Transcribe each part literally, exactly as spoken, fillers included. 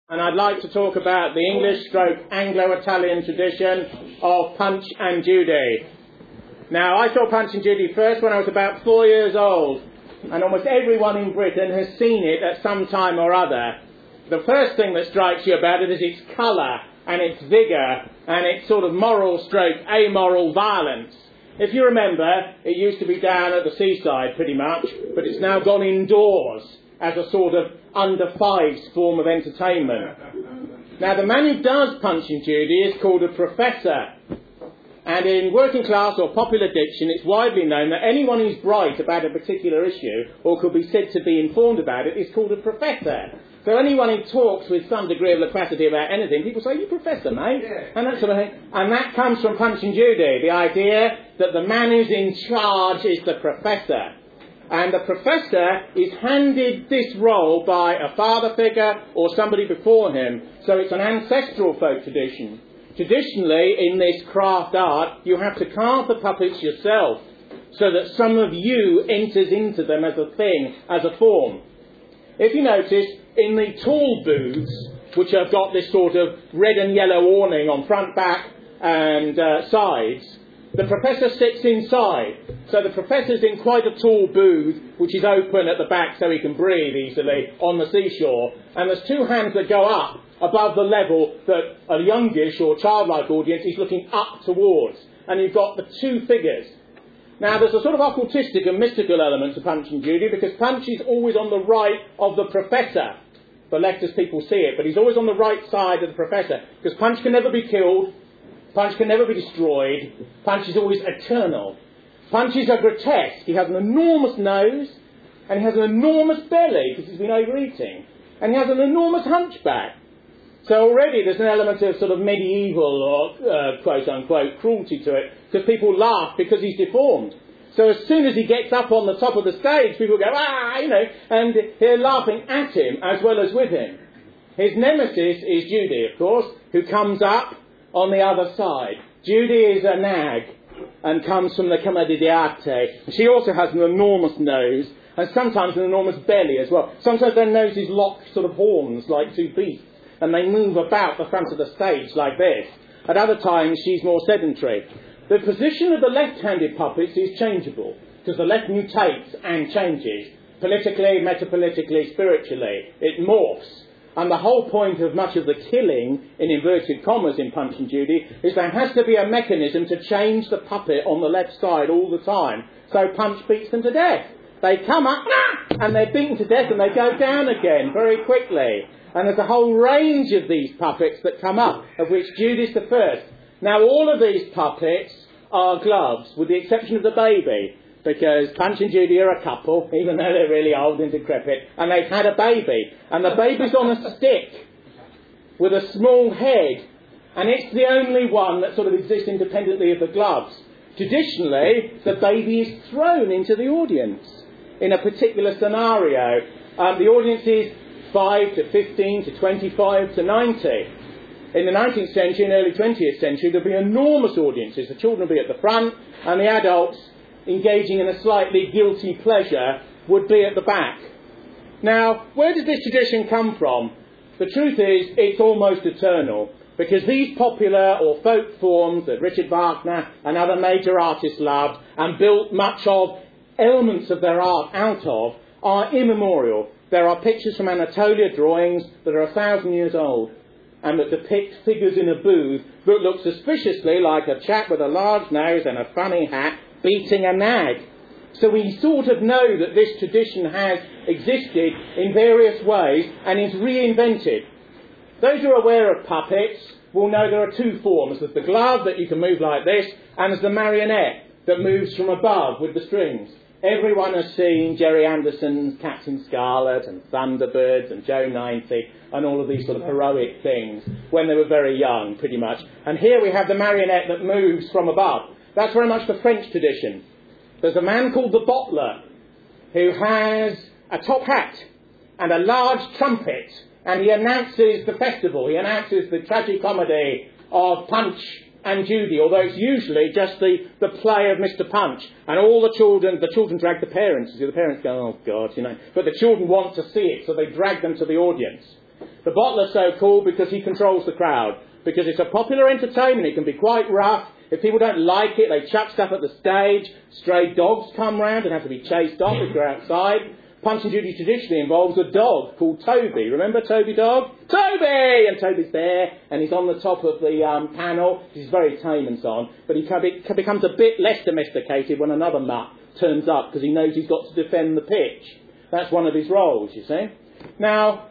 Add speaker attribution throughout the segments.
Speaker 1: And I'd like to talk about the English stroke Anglo-Italian tradition of Punch and Judy. Now, I saw Punch and Judy first when I was about four years old, and almost everyone in Britain has seen it at some time or other. The first thing that strikes you about it is its colour and its vigour and its sort of moral stroke amoral violence. If you remember, it used to be down at the seaside pretty much, but it's now gone indoors as a sort of under fives form of entertainment. Now, the man who does Punch and Judy is called a professor. And in working class or popular diction, it's widely known that anyone who's bright about a particular issue, or could be said to be informed about it, is called a professor. So anyone who talks with some degree of loquacity about anything, people say, "You professor, mate?" Yeah. And that sort of thing. And that comes from Punch and Judy, the idea that the man who's in charge is the professor. And the professor is handed this role by a father figure or somebody before him. So it's an ancestral folk tradition. Traditionally, in this craft art, you have to carve the puppets yourself so that some of you enters into them as a thing, as a form. If you notice, in the tall booths, which have got this sort of red and yellow awning on front, back and uh, sides, the professor sits inside. So the professor's in quite a tall booth, which is open at the back so he can breathe easily on the seashore. And there's two hands that go up above the level that a youngish or childlike audience is looking up towards. And you've got the two figures. Now, there's a sort of occultistic and mystical element to Punch and Judy, because Punch is always on the right of the professor. The leftist people see it, but he's always on the right side of the professor, because Punch can never be killed. Punch can never be destroyed. Punch is always eternal. Punch is a grotesque. He has an enormous nose, and he has an enormous belly, because he's been overeating. And he has an enormous hunchback. So already there's an element of sort of medieval or uh, quote-unquote cruelty to it, because people laugh because he's deformed. So as soon as he gets up on the top of the stage, people go, ah, you know, and they're laughing at him as well as with him. His nemesis is Judy, of course, who comes up on the other side. Judy is a nag and comes from the Commedia dell'arte. She also has an enormous nose and sometimes an enormous belly as well. Sometimes their noses lock sort of horns like two beasts, and they move about the front of the stage like this. At other times, she's more sedentary. The position of the left-handed puppets is changeable, because the left mutates and changes. Politically, metapolitically, spiritually. It morphs. And the whole point of much of the killing, in inverted commas, in Punch and Judy, is there has to be a mechanism to change the puppet on the left side all the time. So Punch beats them to death. They come up, and they're beaten to death, and they go down again very quickly. And there's a whole range of these puppets that come up, of which Judy's the first. Now, all of these puppets are gloves, with the exception of the baby, because Punch and Judy are a couple, even though they're really old and decrepit, and they've had a baby. And the baby's on a stick with a small head, and it's the only one that sort of exists independently of the gloves. Traditionally, the baby is thrown into the audience in a particular scenario. Um, the audience is five to fifteen to twenty-five to ninety. In the nineteenth century and early twentieth century, there'll be enormous audiences. The children will be at the front, and the adults, engaging in a slightly guilty pleasure, would be at the back. Now, where does this tradition come from? The truth is, it's almost eternal, because these popular or folk forms that Richard Wagner and other major artists loved and built much of elements of their art out of are immemorial. There are pictures from Anatolia, drawings that are a thousand years old, and that depict figures in a booth that look suspiciously like a chap with a large nose and a funny hat beating a nag. So we sort of know that this tradition has existed in various ways and is reinvented. Those who are aware of puppets will know there are two forms. There's the glove that you can move like this, and there's the marionette that moves from above with the strings. Everyone has seen Jerry Anderson's Captain Scarlet and Thunderbirds and Joe ninety and all of these sort of heroic things when they were very young, pretty much. And here we have the marionette that moves from above. That's very much the French tradition. There's a man called the Bottler who has a top hat and a large trumpet, and he announces the festival. He announces the tragicomedy of Punch and Judy, although it's usually just the, the play of Mister Punch. And all the children, the children drag the parents. You see, the parents go, oh God, you know. But the children want to see it, so they drag them to the audience. The bottler's so called because he controls the crowd. Because it's a popular entertainment, it can be quite rough. If people don't like it, they chuck stuff at the stage. Stray dogs come round and have to be chased off if you're outside. Punch and Judy traditionally involves a dog called Toby. Remember Toby Dog? Toby! And Toby's there, and he's on the top of the um, panel. He's very tame and so on. But he becomes a bit less domesticated when another mutt turns up because he knows he's got to defend the pitch. That's one of his roles, you see. Now,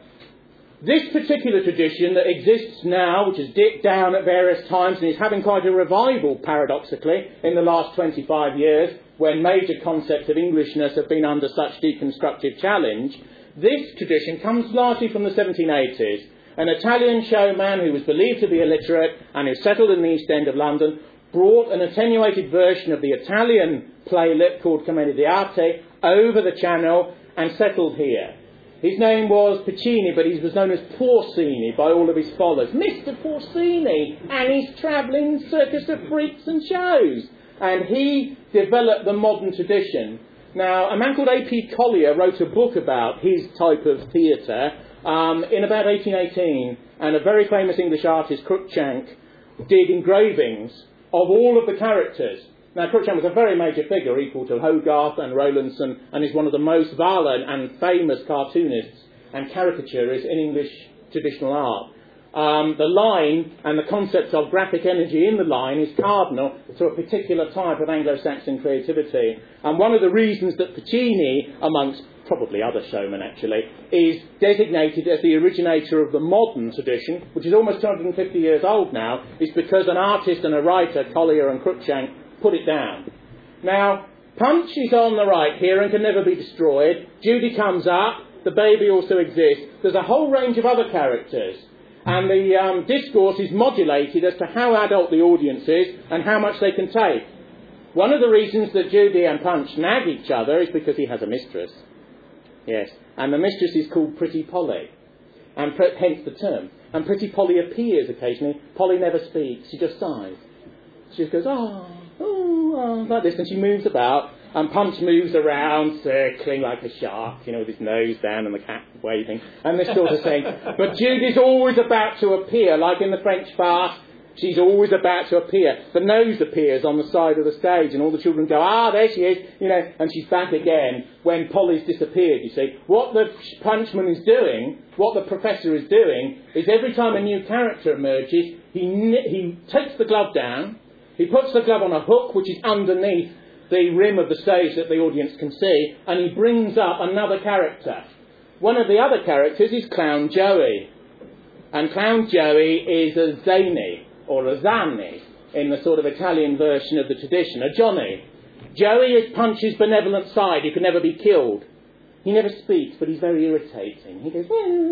Speaker 1: this particular tradition that exists now, which has dipped down at various times and is having quite a revival, paradoxically, in the last twenty-five years, when major concepts of Englishness have been under such deconstructive challenge, this tradition comes largely from the seventeen eighties. An Italian showman who was believed to be illiterate and who settled in the East End of London brought an attenuated version of the Italian playlet called Commedia dell'arte over the channel and settled here. His name was Piccini, but he was known as Porcini by all of his followers. Mister Porcini and his travelling circus of freaks and shows. And he developed the modern tradition. Now, a man called A P Collier wrote a book about his type of theatre um, in about eighteen eighteen. And a very famous English artist, Cruikshank, did engravings of all of the characters. Now, Cruikshank was a very major figure, equal to Hogarth and Rowlandson, and is one of the most violent and famous cartoonists and caricaturists in English traditional art. Um, the line and the concept of graphic energy in the line is cardinal to a particular type of Anglo-Saxon creativity. And one of the reasons that Piccini, amongst probably other showmen actually, is designated as the originator of the modern tradition, which is almost two hundred fifty years old now, is because an artist and a writer, Collier and Cruikshank, put it down. Now, Punch is on the right here and can never be destroyed. Judy comes up. The baby also exists. There's a whole range of other characters. And the um, discourse is modulated as to how adult the audience is and how much they can take. One of the reasons that Judy and Punch nag each other is because he has a mistress. Yes. And the mistress is called Pretty Polly. And pre- hence the term. And Pretty Polly appears occasionally. Polly never speaks. She just sighs. She just goes, oh, oh, oh, like this. And she moves about. And Punch moves around, circling like a shark, you know, with his nose down and the cat waving, and this sort of thing. But Judy's always about to appear, like in the French farce. She's always about to appear. The nose appears on the side of the stage, and all the children go, ah, there she is, you know, and she's back again when Polly's disappeared, you see. What the Punchman is doing, what the professor is doing, is every time a new character emerges, he, he takes the glove down, he puts the glove on a hook, which is underneath the rim of the stage that the audience can see, and he brings up another character. One of the other characters is Clown Joey. And Clown Joey is a zany, or a zanni, in the sort of Italian version of the tradition, a Johnny. Joey is Punch's benevolent side, he can never be killed. He never speaks, but he's very irritating. He goes,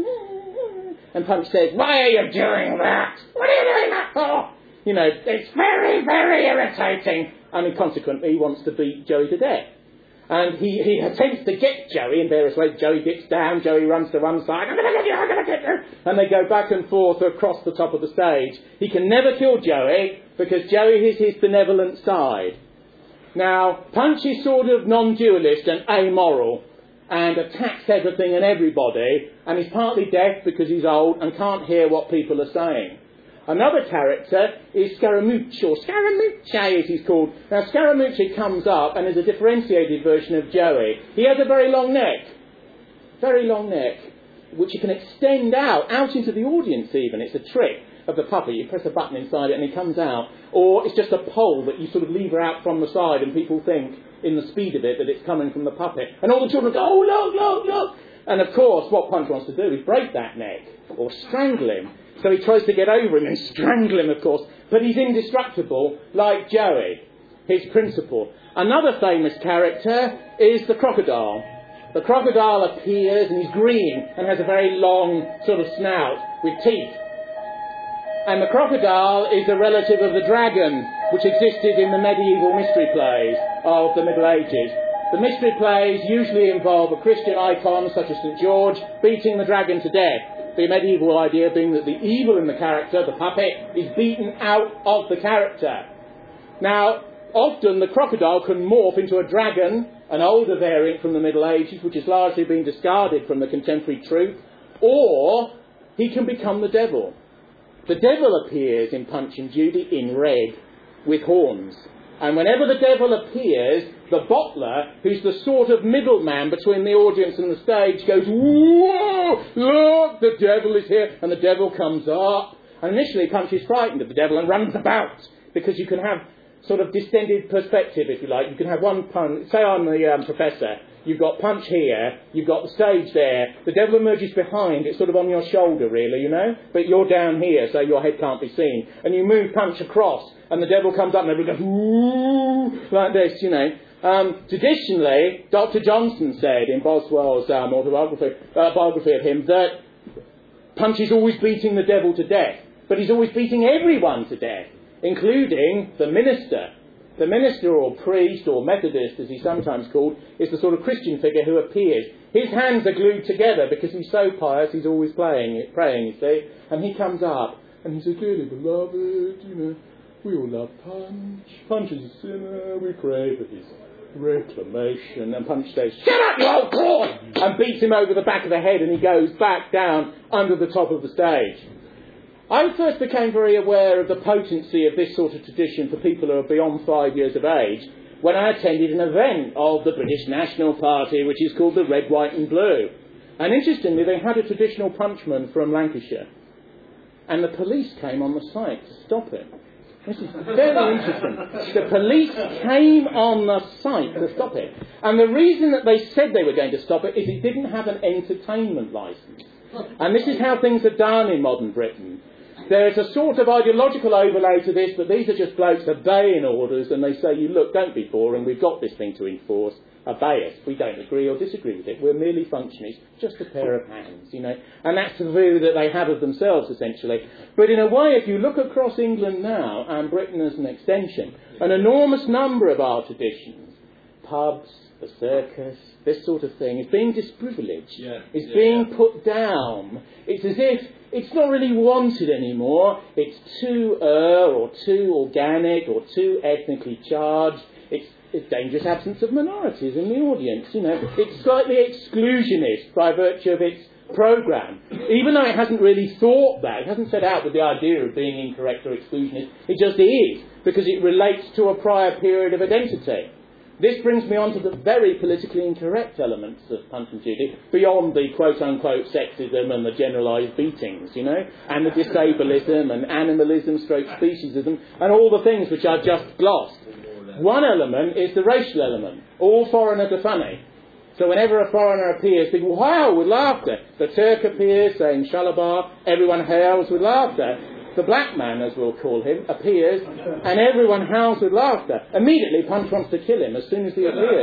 Speaker 1: and Punch says, why are you doing that? What are you doing that for? You know, it's very, very irritating. And he consequently wants to beat Joey to death. And he, he attempts to get Joey in various ways. Joey gets down, Joey runs to one side, I'm going to get you, I'm going to get you. And they go back and forth across the top of the stage. He can never kill Joey because Joey is his benevolent side. Now, Punch is sort of non-dualist and amoral and attacks everything and everybody, and he's partly deaf because he's old and can't hear what people are saying. Another character is Scaramucci, or Scaramucci as he's called. Now, Scaramucci comes up and is a differentiated version of Joey. He has a very long neck, very long neck, which you can extend out, out into the audience even. It's a trick of the puppet. You press a button inside it and he comes out. Or it's just a pole that you sort of lever out from the side and people think, in the speed of it, that it's coming from the puppet. And all the children go, oh, look, look, look. And of course, what Punch wants to do is break that neck, or strangle him. So he tries to get over him and strangle him, of course. But he's indestructible, like Joey, his principal. Another famous character is the crocodile. The crocodile appears and he's green and has a very long sort of snout with teeth. And the crocodile is a relative of the dragon, which existed in the medieval mystery plays of the Middle Ages. The mystery plays usually involve a Christian icon, such as Saint George, beating the dragon to death. The medieval idea being that the evil in the character, the puppet, is beaten out of the character. Now, often the crocodile can morph into a dragon, an older variant from the Middle Ages, which has largely been discarded from the contemporary truth, or he can become the devil. The devil appears in Punch and Judy in red with horns. And whenever the devil appears, the bottler, who's the sort of middleman between the audience and the stage, goes, "Whoa! Look, the devil is here!" And the devil comes up. And initially Punch is frightened of the devil and runs about, because you can have sort of distended perspective, if you like. You can have one Punch. Say I'm the um, professor. You've got Punch here, you've got the stage there, the devil emerges behind, it's sort of on your shoulder really, you know, but you're down here, so your head can't be seen. And you move Punch across, and the devil comes up and everyone goes, "Ooh," like this, you know. Um, traditionally, Doctor Johnson said in Boswell's um, autobiography uh, biography of him that Punch is always beating the devil to death, but he's always beating everyone to death, including the minister. The minister or priest or Methodist, as he's sometimes called, is the sort of Christian figure who appears. His hands are glued together because he's so pious, he's always playing, praying, you see. And he comes up and he says, "Dearly beloved, you know, we all love Punch. Punch is a sinner, we pray for his reclamation." And Punch says, "Shut up, you old clod!" and beats him over the back of the head, and he goes back down under the top of the stage. I first became very aware of the potency of this sort of tradition for people who are beyond five years of age when I attended an event of the British National Party, which is called the Red, White and Blue. And interestingly, they had a traditional punchman from Lancashire. And the police came on the site to stop it. This is very interesting. The police came on the site to stop it. And the reason that they said they were going to stop it is it didn't have an entertainment licence. And this is how things are done in modern Britain. There's a sort of ideological overlay to this, but these are just blokes obeying orders, and they say, "You look, don't be boring, we've got this thing to enforce, obey us. We don't agree or disagree with it. We're merely functionaries, just a pair of hands," you know. And that's the view that they have of themselves, essentially. But in a way, if you look across England now, and Britain as an extension, an enormous number of our traditions, pubs, the circus, this sort of thing, is being disprivileged.
Speaker 2: Yeah.
Speaker 1: It's
Speaker 2: yeah,
Speaker 1: being
Speaker 2: yeah.
Speaker 1: put down. It's as if it's not really wanted anymore. It's too er or too organic or too ethnically charged. It's a dangerous absence of minorities in the audience. You know, it's slightly exclusionist by virtue of its programme. Even though it hasn't really thought that, it hasn't set out with the idea of being incorrect or exclusionist. It just is, because it relates to a prior period of identity. This brings me on to the very politically incorrect elements of Punch and Judy, beyond the quote-unquote sexism and the generalised beatings, you know, and the disableism and animalism, stroke speciesism, and all the things which I've just glossed. One element is the racial element. All foreigners are funny. So whenever a foreigner appears, people, wow, with laughter. The Turk appears saying shalabar, everyone hails with laughter. The black man, as we'll call him, appears, and everyone howls with laughter. Immediately, Punch wants to kill him as soon as he appears,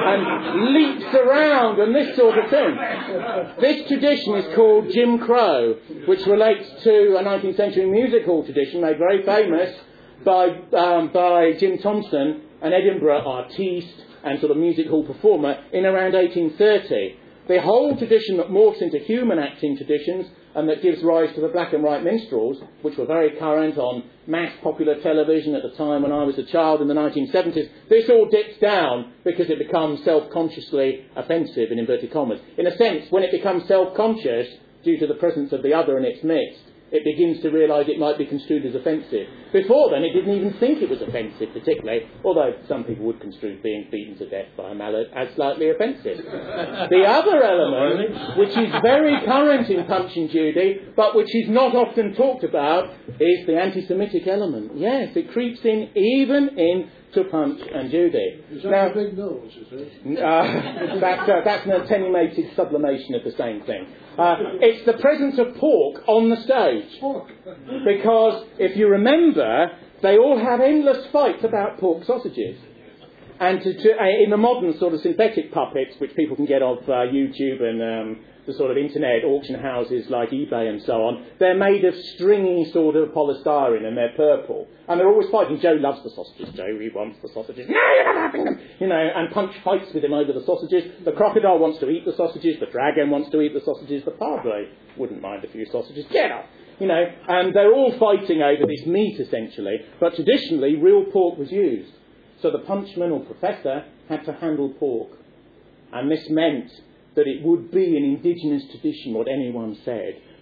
Speaker 1: and leaps around and this sort of thing. This tradition is called Jim Crow, which relates to a nineteenth century music hall tradition made very famous by um, by Jim Thompson, an Edinburgh artiste and sort of music hall performer, in around eighteen thirty. The whole tradition that morphs into human acting traditions and that gives rise to the black and white minstrels, which were very current on mass popular television at the time when I was a child in the nineteen seventies, this all dips down because it becomes self-consciously offensive, in inverted commas. In a sense, when it becomes self-conscious due to the presence of the other in its midst, it begins to realise it might be construed as offensive. Before then, it didn't even think it was offensive particularly, although some people would construe being beaten to death by a mallet as slightly offensive. The other element, which is very current in Punch and Judy, but which is not often talked about, is the anti-Semitic element. Yes, it creeps in even in to Punch and Judy.
Speaker 3: Is that
Speaker 1: now,
Speaker 3: a big nose, is it?
Speaker 1: Uh, that's, uh, that's an attenuated sublimation of the same thing. Uh, it's the presence of pork on the stage.
Speaker 3: Pork.
Speaker 1: Because, if you remember, they all have endless fights about pork sausages. And to, to, uh, in the modern sort of synthetic puppets, which people can get off uh, YouTube and um, the sort of internet auction houses like eBay and so on, they're made of stringy sort of polystyrene and they're purple. And they're always fighting. Joe loves the sausages. Joe, he wants the sausages. No, you're not having them! You know, and Punch fights with him over the sausages. The crocodile wants to eat the sausages. The dragon wants to eat the sausages. The padre wouldn't mind a few sausages. Get up! You know, and they're all fighting over this meat, essentially. But traditionally, real pork was used. So the punchman or professor had to handle pork. And this meant that it would be an indigenous tradition, what anyone said,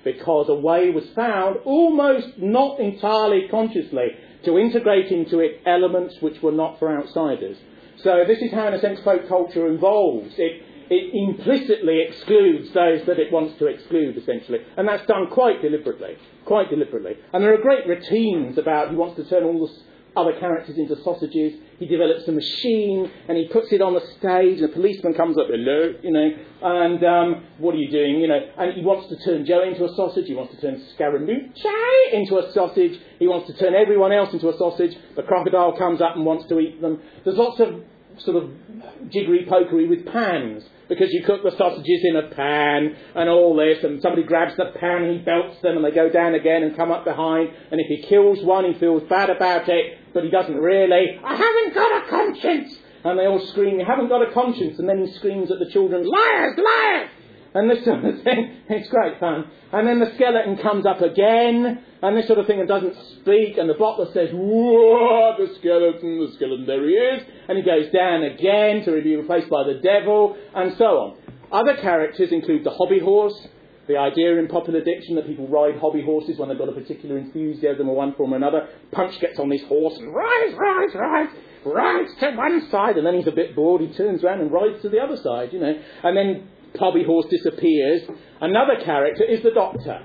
Speaker 1: because a way was found, almost not entirely consciously, to integrate into it elements which were not for outsiders. So this is how, in a sense, folk culture evolves. It, it implicitly excludes those that it wants to exclude, essentially. And that's done quite deliberately, quite deliberately. And there are great routines about he wants to turn all the other characters into sausages. He develops a machine and he puts it on the stage. The policeman comes up, hello, you know, and um, what are you doing, you know? And he wants to turn Joe into a sausage. He wants to turn Scaramucci into a sausage. He wants to turn everyone else into a sausage. The crocodile comes up and wants to eat them. There's lots of sort of jiggery-pokery with pans, because you cook the sausages in a pan and all this, and somebody grabs the pan and he belts them and they go down again and come up behind, and if he kills one he feels bad about it, but he doesn't really. I haven't got a conscience! And they all scream, you haven't got a conscience, and then he screams at the children, liars, liars! And this sort of thing, it's great fun. And then the skeleton comes up again, and this sort of thing, and doesn't speak, and the butler says, whoa, the skeleton, the skeleton, there he is. And he goes down again to be replaced by the devil, and so on. Other characters include the hobby horse, the idea in popular diction that people ride hobby horses when they've got a particular enthusiasm or one form or another. Punch gets on this horse and rides, rides, rides, rides to one side, and then he's a bit bored, he turns around and rides to the other side, you know. And then hobby horse disappears. Another character is the doctor.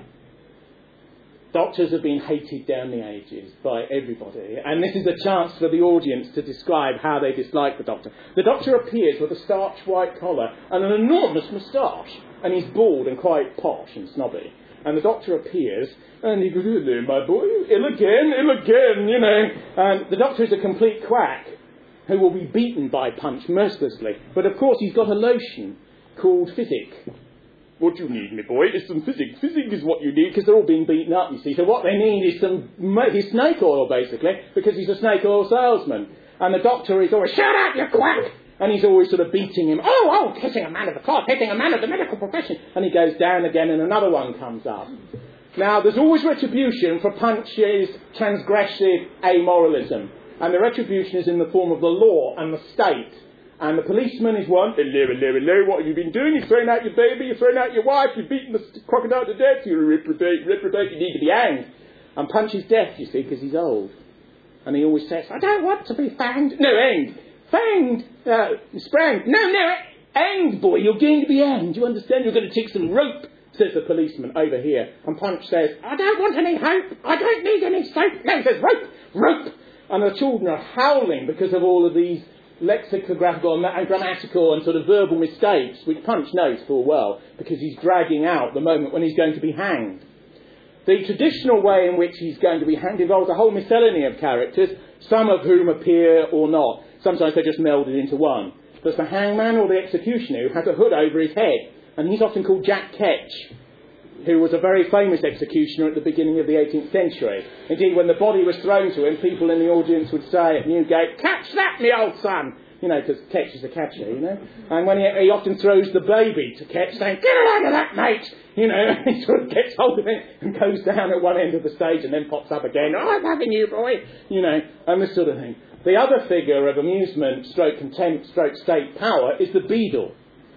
Speaker 1: Doctors have been hated down the ages by everybody, and this is a chance for the audience to describe how they dislike the doctor. The doctor appears with a starch white collar and an enormous moustache, and he's bald and quite posh and snobby. And the doctor appears, and he goes, hello, my boy, ill again, ill again, you know. And the doctor is a complete quack who will be beaten by Punch mercilessly. But of course he's got a lotion called Physic. What do you need, my boy, is some Physic. Physic is what you need, because they're all being beaten up, you see. So what they need is some his snake oil, basically, because he's a snake oil salesman. And the doctor is always, shut up, you quack! And he's always sort of beating him. Oh, oh, hitting a man of the cloth, hitting a man of the medical profession. And he goes down again, and another one comes up. Now, there's always retribution for Punch's transgressive amoralism. And the retribution is in the form of the law and the state. And the policeman is one, hello, hello, hello, what have you been doing? You've thrown out your baby, you've thrown out your wife, you've beaten the crocodile to death, you're a reprobate, reprobate, you need to be hanged. And Punch is deaf, you see, because he's old. And he always says, I don't want to be fanged. No, hanged. Fanged. Uh, spranged. No, no, hanged, boy, you're going to be hanged. You understand? You're going to take some rope, says the policeman over here. And Punch says, I don't want any hope. I don't need any soap. No, he says, rope, rope. And the children are howling because of all of these lexicographical and grammatical and sort of verbal mistakes, which Punch knows full well, because he's dragging out the moment when he's going to be hanged. The traditional way in which he's going to be hanged involves a whole miscellany of characters, some of whom appear or not. Sometimes they're just melded into one. There's the hangman or the executioner who has a hood over his head, and he's often called Jack Ketch, who was a very famous executioner at the beginning of the eighteenth century. Indeed, when the body was thrown to him, people in the audience would say at Newgate, catch that, me old son! You know, because Ketch is a catcher, you know. And when he, he often throws the baby to Ketch, saying, get out of that, mate! You know, he sort of gets hold of it and goes down at one end of the stage and then pops up again, oh, I'm having you, boy! You know, and this sort of thing. The other figure of amusement, stroke contempt, stroke state power, is the beadle.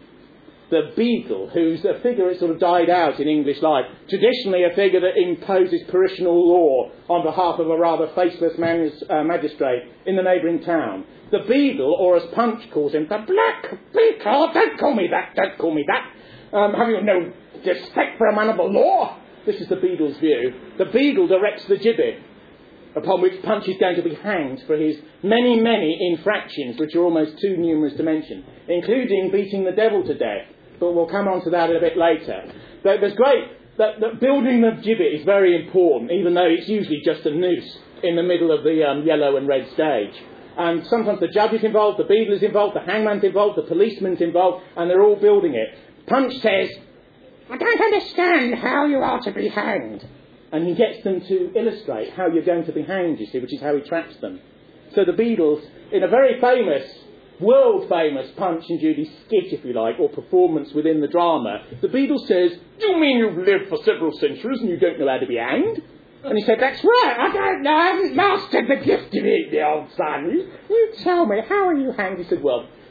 Speaker 1: The beadle, who's a figure that sort of died out in English life. Traditionally a figure that imposes parishional law on behalf of a rather faceless manus, uh, magistrate in the neighbouring town. The beadle, or as Punch calls him, the black beetle, don't call me that, don't call me that. Um, have you no respect for a man of the law? This is the beadle's view. The beadle directs the gibbet, upon which Punch is going to be hanged for his many, many infractions, which are almost too numerous to mention, including beating the devil to death. But we'll come on to that a bit later. There's great, that, that building the gibbet is very important, even though it's usually just a noose in the middle of the um, yellow and red stage. And sometimes the judge is involved, the beadle is involved, the hangman's involved, the policeman's involved, and they're all building it. Punch says, I don't understand how you are to be hanged. And he gets them to illustrate how you're going to be hanged, you see, which is how he traps them. So the beadles, in a very famous, world-famous Punch and Judy skit, if you like, or performance within the drama, the beadle says, do you mean you've lived for several centuries and you don't know how to be hanged? And he said, that's right, I don't know, I haven't mastered the gift of it, the old son. You, you tell me, how are you hanged? He said, well,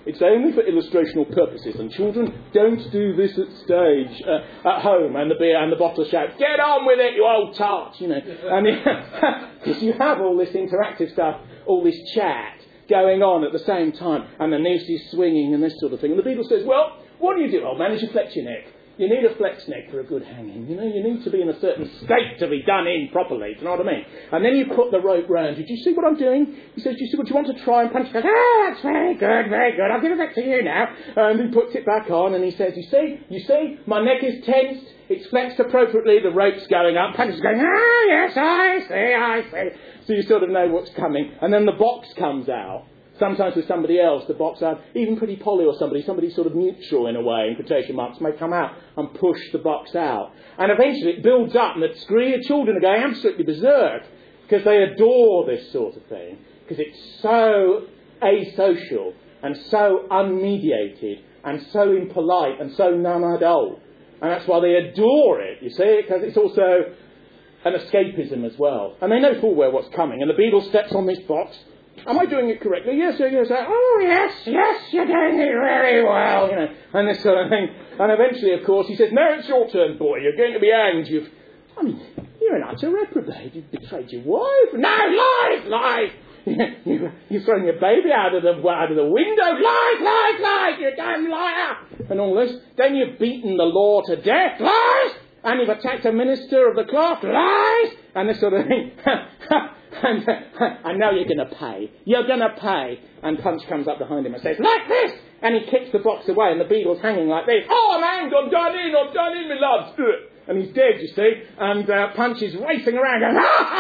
Speaker 1: It's only for illustrational purposes, and children don't do this at stage, uh, at home, and the beer and the bottle shouts, get on with it, you old tart, you know. And because you have all this interactive stuff, all this chat going on at the same time, and the noose is swinging and this sort of thing. And the Beadle says, well, what do you do, old man, is you flex your neck. You need a flex neck for a good hanging. You know, you need to be in a certain state to be done in properly. Do you know what I mean? And then you put the rope round. Did you see what I'm doing? He says, do you see what you want to try and punch? He goes, ah, that's very good, very good. I'll give it back to you now. And he puts it back on and he says, you see, you see, my neck is tensed. It's flexed appropriately. The rope's going up. Punch is going, ah, yes, I see, I see. So you sort of know what's coming. And then the box comes out. Sometimes with somebody else, the box out, even Pretty Polly or somebody, somebody sort of neutral in a way, in quotation marks, may come out and push the box out. And eventually it builds up and the screaming children are going absolutely berserk because they adore this sort of thing, because it's so asocial and so unmediated and so impolite and so non-adult. And that's why they adore it, you see, because it's also an escapism as well. And they know full well what's coming. And the Beadle steps on this box. Am I doing it correctly? Yes, yes, yes. Oh, yes, yes, you're doing it very well. You know, and this sort of thing. And eventually, of course, he says, no, it's your turn, boy. You're going to be hanged. You've, I mean, you're an utter reprobate. You've betrayed your wife. No, lies, lies. You, you've thrown your baby out of the out of the window. Lies, lies, lies. You damn liar. And all this. Then you've beaten the law to death. Lies. And you've attacked a minister of the cloth. Lies. And this sort of thing. And, uh, and now you're going to pay. You're going to pay. And Punch comes up behind him and says, like this! And he kicks the box away and the Beadle's hanging like this. Oh, I'm hanged, I'm done in, I'm done in, my lads. And he's dead, you see. And uh, Punch is racing around going,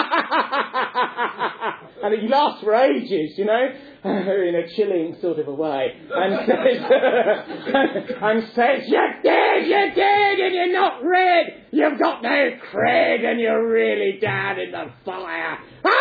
Speaker 1: and he laughs for ages, you know, in a chilling sort of a way. And says, and says, you're dead, you're dead, and you're not red. You've got no cred, and you're really down in the fire.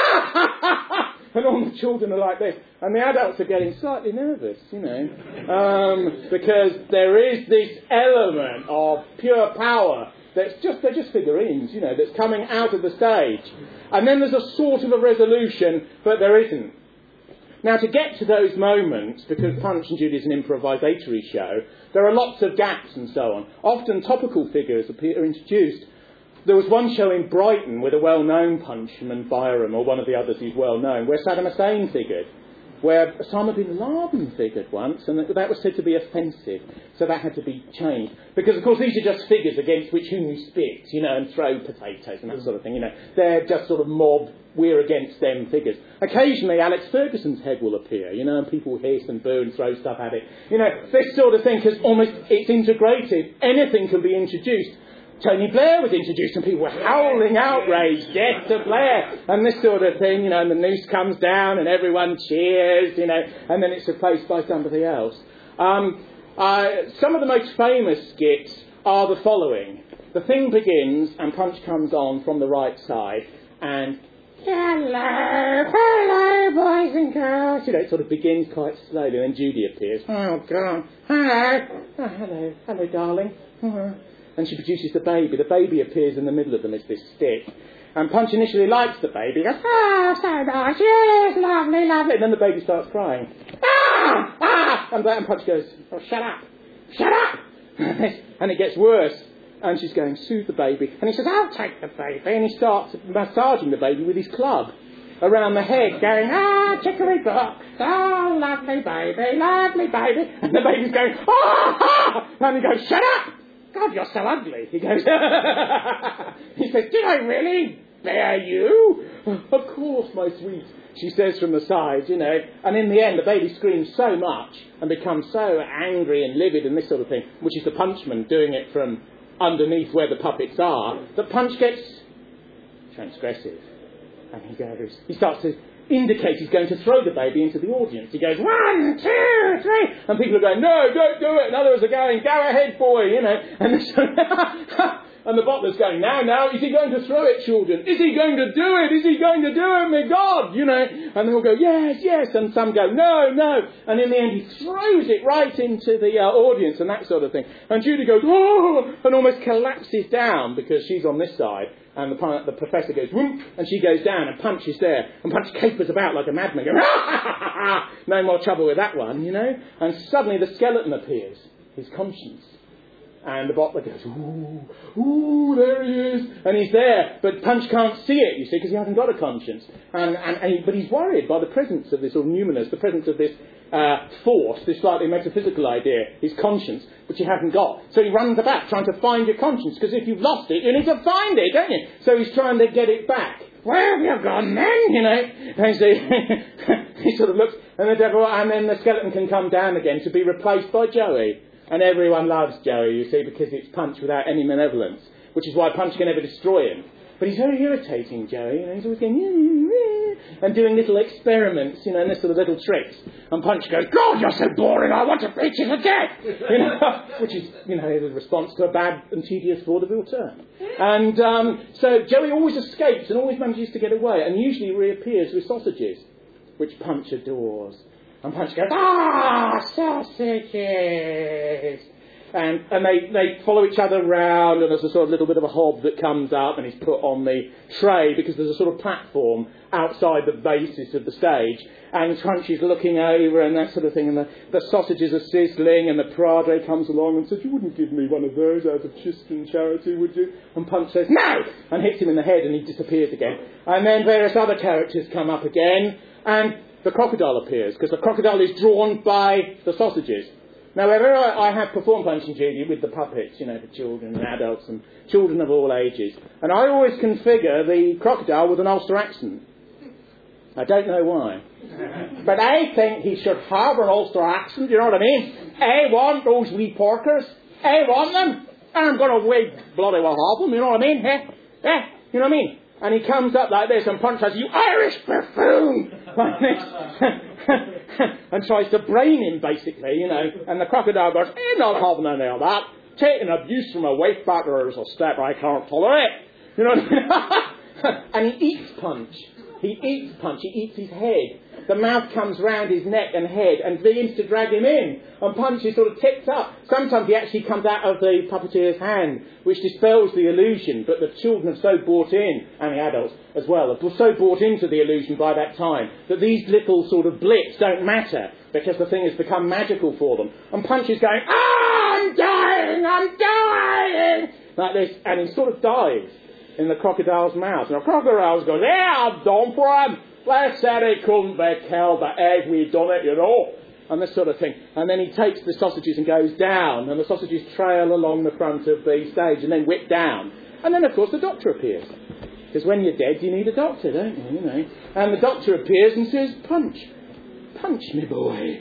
Speaker 1: And all the children are like this. And the adults are getting slightly nervous, you know, um, because there is this element of pure power that's just, they're just figurines, you know, that's coming out of the stage. And then there's a sort of a resolution, but there isn't. Now, to get to those moments, because Punch and Judy is an improvisatory show, there are lots of gaps and so on. Often topical figures appear, are introduced. There was one show in Brighton with a well-known Punchman, Byram, or one of the others who's well-known, where Saddam Hussein figured, where Osama bin Laden figured once, and that was said to be offensive, so that had to be changed. Because, of course, these are just figures against which whom you spit, you know, and throw potatoes and that sort of thing, you know. They're just sort of mob, we're against them figures. Occasionally, Alex Ferguson's head will appear, you know, and people hiss and boo and throw stuff at it. You know, this sort of thing, because almost it's integrated. Anything can be introduced. Tony Blair was introduced and people were howling outrage, death to Blair, and this sort of thing, you know, and the noose comes down and everyone cheers, you know, and then it's replaced by somebody else. Um, uh, some of the most famous skits are the following. The thing begins and Punch comes on from the right side and, hello, hello, boys and girls. You know, it sort of begins quite slowly and then Judy appears. Oh, God. Hello. Oh, hello. Hello, darling. Oh. And she produces the baby. The baby appears in the middle of them as this stick. And Punch initially likes the baby. He goes, oh, so nice. Yes, lovely, lovely. And then the baby starts crying. Ah! Ah! And, and Punch goes, oh, shut up. Shut up! And it gets worse. And she's going, soothe the baby. And he says, I'll take the baby. And he starts massaging the baby with his club around the head, going, ah, chicory box. Oh, lovely baby, lovely baby. And the baby's going, ah! Ah! And he goes, shut up! God, you're so ugly. He goes, he says, did I really bear you? Of course, my sweet, she says from the side, you know. And in the end, the baby screams so much and becomes so angry and livid and this sort of thing, which is the Punchman doing it from underneath where the puppets are, that Punch gets transgressive. And he goes, he starts to indicate he's going to throw the baby into the audience. He goes, one, two, three. And people are going, no, don't do it. And others are going, go ahead, boy, you know. And, and the butler's going, now, now, is he going to throw it, children? Is he going to do it? Is he going to do it, my God? You know. And they all go, yes, yes. And some go, no, no. And in the end, he throws it right into the uh, audience and that sort of thing. And Judy goes, oh, and almost collapses down because she's on this side. And the, the professor goes, whoop, and she goes down, and Punch is there. And Punch capers about like a madman, going, ah, ha, ha, ha. No more trouble with that one, you know. And suddenly the skeleton appears, his conscience. And the butler goes, ooh, ooh, there he is. And he's there, but Punch can't see it, you see, because he hasn't got a conscience. And, and, and he, but he's worried by the presence of this sort of numinous, the presence of this uh, force, this slightly metaphysical idea, his conscience, which he hasn't got. So he runs about trying to find your conscience, because if you've lost it, you need to find it, don't you? So he's trying to get it back. Where have you gone then, you know? And so he sort of looks, and the devil, and then the skeleton can come down again to be replaced by Joey. And everyone loves Joey, you see, because it's Punch without any malevolence, which is why Punch can never destroy him. But he's very irritating, Joey. You know, he's always going, and doing little experiments, you know, and this sort of little tricks. And Punch goes, God, you're so boring, I want to beat you to death! You know, which is, you know, the response to a bad and tedious vaudeville term. And um, so Joey always escapes and always manages to get away, and usually reappears with sausages, which Punch adores. And Punch goes, ah, sausages! And and they, they follow each other round, and there's a sort of little bit of a hob that comes up, and he's put on the tray, because there's a sort of platform outside the basis of the stage, and Punch is looking over, and that sort of thing, and the, the sausages are sizzling, and the Padre comes along and says, you wouldn't give me one of those out of Christian charity, would you? And Punch says, no! And hits him in the head, and he disappears again. And then various other characters come up again, and the crocodile appears, because the crocodile is drawn by the sausages. Now, whenever I, I have performed Punch and Judy with the puppets, you know, for children and adults and children of all ages, and I always configure the crocodile with an Ulster accent. I don't know why. But I think he should have an Ulster accent, you know what I mean? I want those wee porkers. I want them. And I'm going to wait bloody well have them, you know what I mean? Eh? Eh? You know what I mean? And he comes up like this, and Punch says, you Irish buffoon! Like this. And tries to brain him, basically, you know. And the crocodile goes, I'm not having any of that. Taking abuse from a wife batter is a step I can't tolerate. You know what I mean? And he eats Punch. He eats Punch. He eats his head. The mouth comes round his neck and head and begins to drag him in. And Punch is sort of tipped up. Sometimes he actually comes out of the puppeteer's hand, which dispels the illusion. But the children have so bought in, and the adults as well, have so bought into the illusion by that time, that these little sort of blips don't matter, because the thing has become magical for them. And Punch is going, ah, I'm dying, I'm dying! Like this. And he sort of dies in the crocodile's mouth. And the crocodile goes, yeah, I'm done for him. They said he couldn't be killed, but egg, we done it, you know. And this sort of thing. And then he takes the sausages and goes down, and the sausages trail along the front of the stage and then whip down. And then, of course, the doctor appears. Because when you're dead, you need a doctor, don't you, you know. And the doctor appears and says, Punch, Punch, me boy.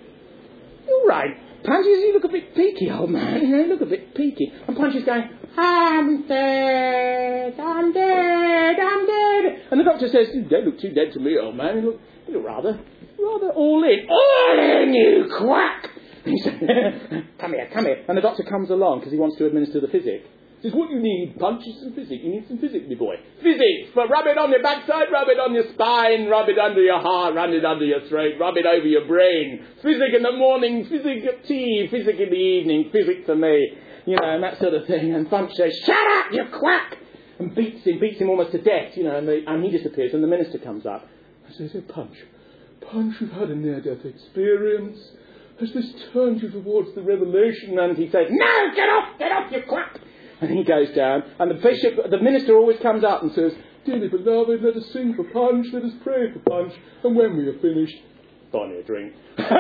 Speaker 1: You're right. Punch, you look a bit peaky, old man. You know, you look a bit peaky. And Punch is going, I'm dead, I'm dead, I'm dead. And the doctor says, you don't look too dead to me, old man. You look, you look rather, rather all in. All in, you quack! And he says, come here, come here. And the doctor comes along because he wants to administer the physic. He says, what you need, Punch, is some physic. You need some physic, me boy. Physic! But rub it on your backside, rub it on your spine, rub it under your heart, rub it under your throat, rub it over your brain. Physic in the morning, physic at tea, physic in the evening, physic for me. You know, and that sort of thing. And Punch says, shut up, you quack! And beats him, beats him almost to death, you know, and, the, and he disappears, and the minister comes up. And says, hey, Punch, Punch, you've had a near-death experience. Has this turned you towards the revelation? And he says, no, get off, get off, you quack! And he goes down, and the bishop, the minister always comes up and says, dearly beloved, let us sing for Punch, let us pray for Punch, and when we are finished, buy me a drink.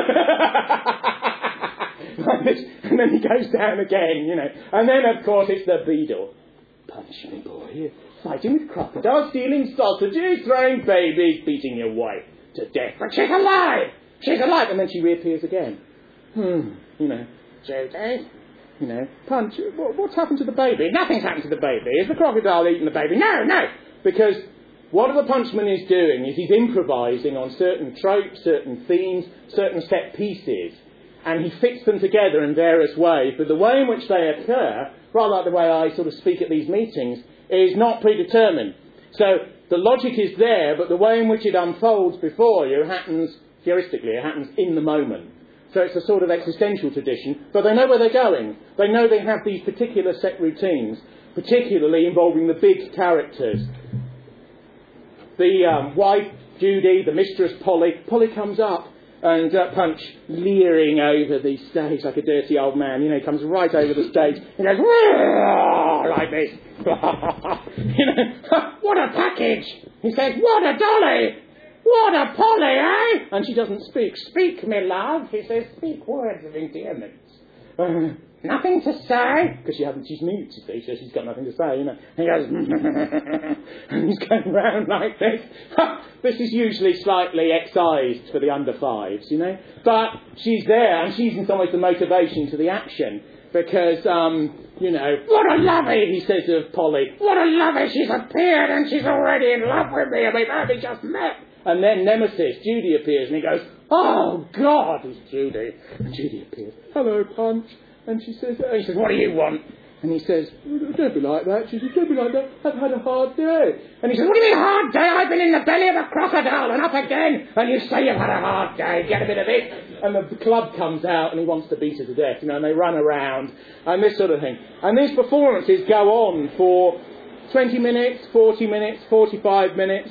Speaker 1: Like this, and then he goes down again, you know. And then, of course, it's the beadle. Punch, me boy, fighting with crocodiles, stealing sausages, throwing babies, beating your wife to death. But she's alive! She's alive! And then she reappears again. Hmm, you know, Judy, you know, Punch, what, what's happened to the baby? Nothing's happened to the baby. Is the crocodile eating the baby? No, no! Because what the Punchman is doing is he's improvising on certain tropes, certain themes, certain set pieces. And he fits them together in various ways, but the way in which they occur, rather like the way I sort of speak at these meetings, is not predetermined. So the logic is there, but the way in which it unfolds before you happens heuristically, it happens in the moment. So it's a sort of existential tradition, but they know where they're going. They know they have these particular set routines. particularly involving the big characters. The um, wife, Judy, the mistress, Polly. Polly comes up, and uh, Punch, leering over the stage like a dirty old man, you know, comes right over the stage and goes, like this. You know, what a package! He says, what a dolly! What a Polly, eh? And she doesn't speak. Speak, me love. He says, speak words of endearment. Uh, nothing to say? Because she hasn't, she's mute, you see, so she's got nothing to say, you know. And he goes, and he's going round like this. This is usually slightly excised for the under fives, you know. But she's there, and she's in some ways the motivation to the action. Because, um, you know, what a lovey, he says of Polly. What a lovey, she's appeared and she's already in love with me and we've only just met. And then Nemesis, Judy, appears and he goes, oh, God, it's Judy. And Judy appears, hello, Punch. And she says, and he says, what do you want? And he says, don't be like that. She says, don't be like that. I've had a hard day. And he says, what do you mean hard day? I've been in the belly of a crocodile and up again. And you say you've had a hard day. Get a bit of it. And the club comes out and he wants to beat her to death. You know, and they run around and this sort of thing. And these performances go on for twenty minutes, forty minutes, forty-five minutes.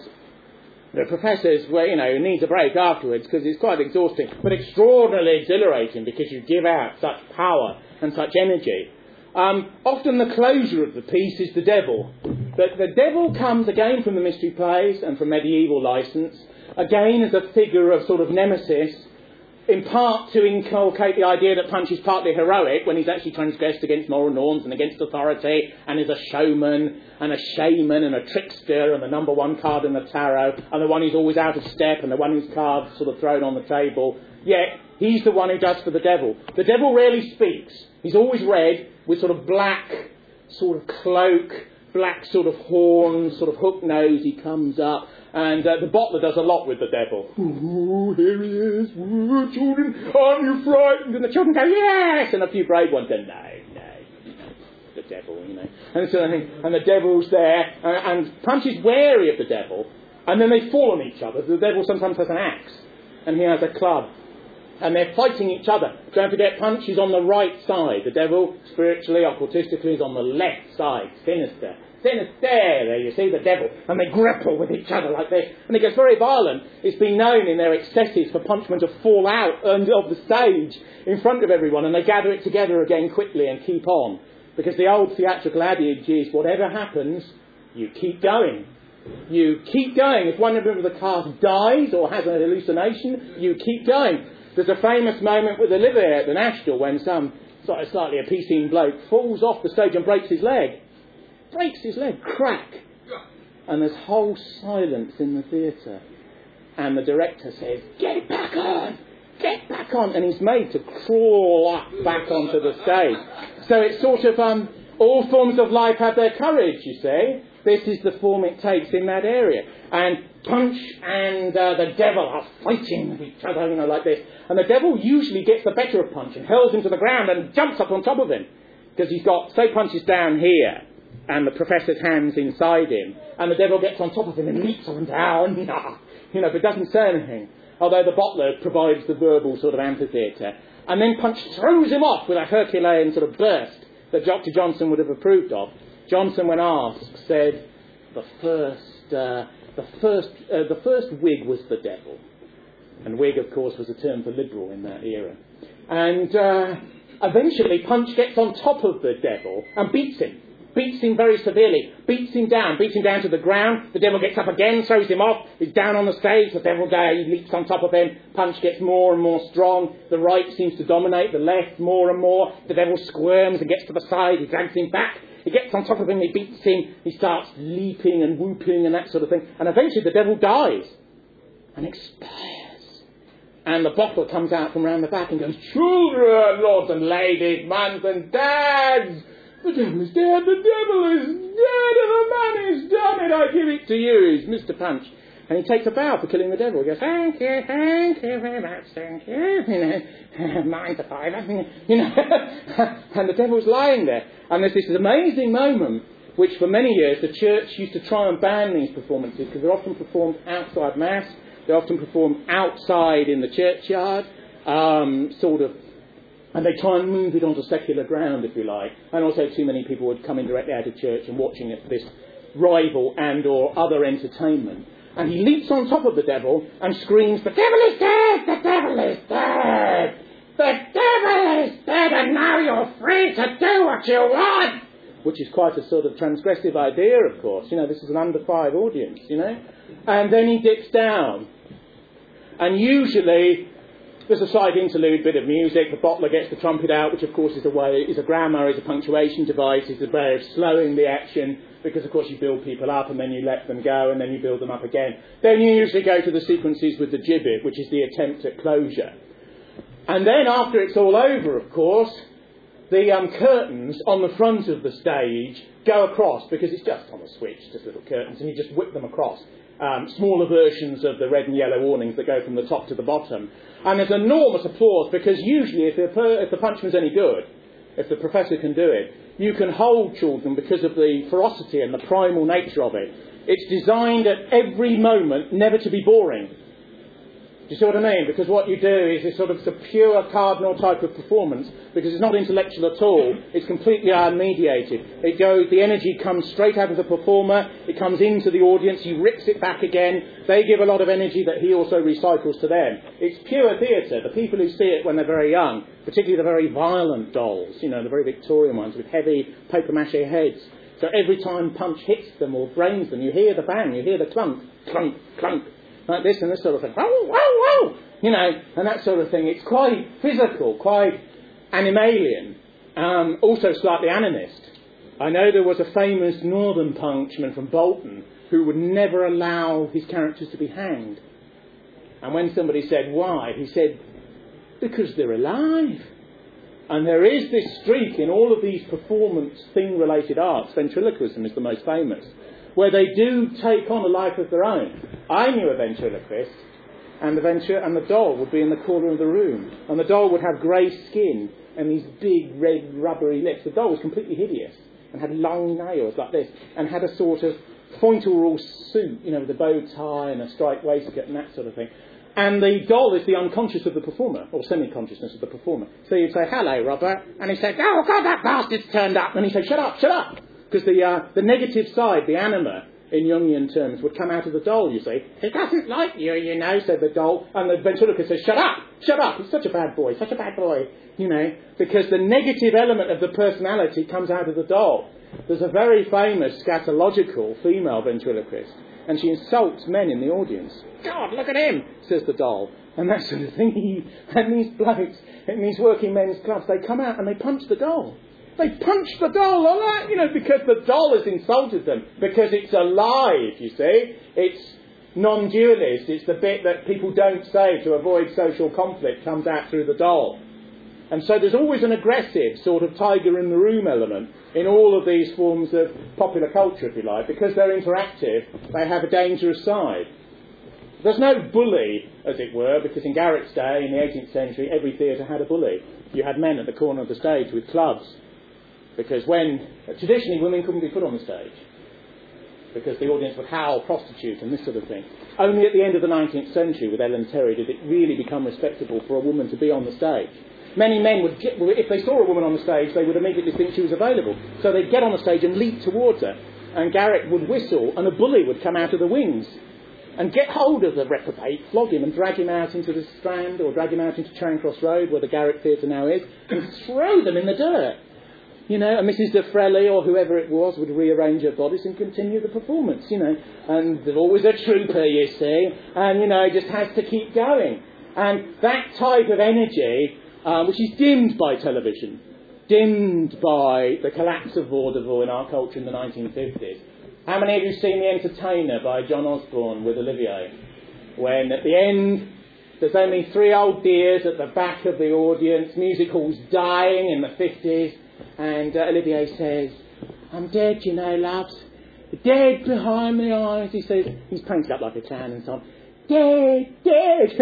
Speaker 1: The professors, well, you know, needs a break afterwards because it's quite exhausting, but extraordinarily exhilarating because you give out such power and such energy. Um, often the closure of the piece is the devil. But the devil comes again from the mystery plays and from medieval licence, again as a figure of sort of nemesis, in part to inculcate the idea that Punch is partly heroic when he's actually transgressed against moral norms and against authority and is a showman and a shaman and a trickster and the number one card in the tarot and the one who's always out of step and the one whose card's sort of thrown on the table. Yet he's the one who does for the devil. The devil rarely speaks. He's always red with sort of black sort of cloak, black sort of horns, sort of hook nose. He comes up. And uh, the butler does a lot with the devil. Ooh, here he is. Ooh, children, aren't you frightened? And the children go, yes! And a few brave ones go, no, no, the devil, you know. And so, and the devil's there. And, and Punch is wary of the devil. And then they fall on each other. The devil sometimes has an axe. And he has a club. And they're fighting each other. Don't forget, Punch is on the right side. The devil, spiritually, occultistically, is on the left side. Sinister. Sinister, there you see the devil, and they grapple with each other like this, and it gets very violent. It's been known in their excesses for Punchman to fall out of the stage in front of everyone, and they gather it together again quickly and keep on, because the old theatrical adage is, whatever happens, you keep going. You keep going. If one member of the cast dies or has an hallucination, you keep going. There's a famous moment with Olivier at the National when some sort of slightly appeasing bloke falls off the stage and breaks his leg. Breaks his leg, crack. And there's whole silence in the theatre. And the director says, get back on, get back on. And he's made to crawl up back onto the stage. So it's sort of, um, all forms of life have their courage, you see. This is the form it takes in that area. And Punch and uh, the devil are fighting with each other, you know, like this. And the devil usually gets the better of Punch and hurls him to the ground and jumps up on top of him. Because he's got, say Punch is down here, and the professor's hand's inside him, and the devil gets on top of him and leaps on down, you know, but doesn't say anything, although the butler provides the verbal sort of amphitheatre. And then Punch throws him off with a Herculean sort of burst that Doctor Johnson would have approved of. Johnson, when asked, said, the first, uh, the first, uh, the first wig was the devil. And wig, of course, was a term for liberal in that era. And uh, eventually Punch gets on top of the devil and beats him. Beats him very severely, beats him down, beats him down to the ground. The devil gets up again, throws him off. He's down on the stage. The devil goes, he leaps on top of him. Punch gets more and more strong. The right seems to dominate, the left more and more. The devil squirms and gets to the side. He drags him back. He gets on top of him, he beats him. He starts leaping and whooping and that sort of thing. And eventually the devil dies and expires. And the bottle comes out from round the back and goes, children, lords and ladies, mums and dads, the devil is dead, the devil is dead, and the man is done it, I give it to you, is Mister Punch. And he takes a bow for killing the devil. He goes, thank you, thank you very much, thank you, you know, mine's a fiver, you know. And the devil's lying there. And there's this amazing moment, which for many years the church used to try and ban these performances, because they're often performed outside Mass, they're often performed outside in the churchyard, um, sort of And they try and move it onto secular ground, if you like. And also too many people would come in directly out of church and watching it for this rival and or other entertainment. And he leaps on top of the devil and screams, "The devil is dead! The devil is dead! The devil is dead, and now you're free to do what you want!" Which is quite a sort of transgressive idea, of course. You know, this is an under five audience, you know. And then he dips down. And usually there's a side interlude, bit of music, the bottler gets the trumpet out, which of course is a way, is a grammar, is a punctuation device, is a way of slowing the action, because of course you build people up and then you let them go and then you build them up again. Then you usually go to the sequences with the gibbet, which is the attempt at closure. And then after it's all over, of course, the um, curtains on the front of the stage go across, because it's just on a switch, just little curtains, and you just whip them across. Um, smaller versions of the red and yellow awnings that go from the top to the bottom. And there's enormous applause, because usually if the, if the punchman's any good, if the professor can do it, you can hold children because of the ferocity and the primal nature of it. It's designed at every moment never to be boring. Do you see what I mean? Because what you do is it's sort of a pure cardinal type of performance, because it's not intellectual at all. It's completely unmediated. It goes, the energy comes straight out of the performer. It comes into the audience. He rips it back again. They give a lot of energy that he also recycles to them. It's pure theatre. The people who see it when they're very young, particularly the very violent dolls, you know, the very Victorian ones with heavy papier-mâché heads. So every time Punch hits them or brains them, you hear the bang, you hear the clunk, clunk, clunk. Like this and this sort of thing. Whoa, whoa, whoa! You know, and that sort of thing. It's quite physical, quite animalian. Um, also slightly animist. I know there was a famous northern punchman from Bolton who would never allow his characters to be hanged. And when somebody said, why? He said, because they're alive. And there is this streak in all of these performance thing-related arts. Ventriloquism is the most famous, where they do take on a life of their own. I knew a ventriloquist, and the, ventri- and the doll would be in the corner of the room, and the doll would have grey skin and these big red rubbery lips. The doll was completely hideous and had long nails like this, and had a sort of pointerall suit, you know, with a bow tie and a striped waistcoat and that sort of thing. And the doll is the unconscious of the performer, or semi-consciousness of the performer. So you'd say, hello, Robert, and he'd say, oh, God, that bastard's turned up. And he'd say, shut up, shut up. Because the uh, the negative side, the anima, in Jungian terms, would come out of the doll, you see. He doesn't like you, you know, said the doll. And the ventriloquist says, shut up, shut up. He's such a bad boy, such a bad boy, you know. Because the negative element of the personality comes out of the doll. There's a very famous scatological female ventriloquist, and she insults men in the audience. God, look at him, says the doll. And that sort of thing. And these blokes in these working men's clubs, they come out and they punch the doll. They punch the doll a lot, you know, because the doll has insulted them. Because it's alive, you see. It's non-dualist. It's the bit that people don't say to avoid social conflict comes out through the doll. And so there's always an aggressive sort of tiger in the room element in all of these forms of popular culture, if you like. Because they're interactive, they have a dangerous side. There's no bully, as it were, because in Garrick's day, in the eighteenth century, every theatre had a bully. You had men at the corner of the stage with clubs. Because when, traditionally, women couldn't be put on the stage. Because the audience would howl, prostitute, and this sort of thing. Only at the end of the nineteenth century, with Ellen Terry, did it really become respectable for a woman to be on the stage. Many men would, get, if they saw a woman on the stage, they would immediately think she was available. So they'd get on the stage and leap towards her. And Garrick would whistle, and a bully would come out of the wings and get hold of the reprobate, flog him, and drag him out into the Strand, or drag him out into Charing Cross Road, where the Garrick Theatre now is, and throw them in the dirt. You know, and Missus De Frelly, or whoever it was, would rearrange her bodice and continue the performance, you know. And there's always a trooper, you see, and, you know, just has to keep going. And that type of energy, uh, which is dimmed by television, dimmed by the collapse of vaudeville in our culture in the nineteen fifties. How many of you have seen The Entertainer by John Osborne with Olivier? When at the end, there's only three old dears at the back of the audience, music hall's dying in the fifties, and uh, Olivier says, I'm dead, you know, loves. Dead behind my eyes. He says, he's painted up like a clown and so on. Dead, dead.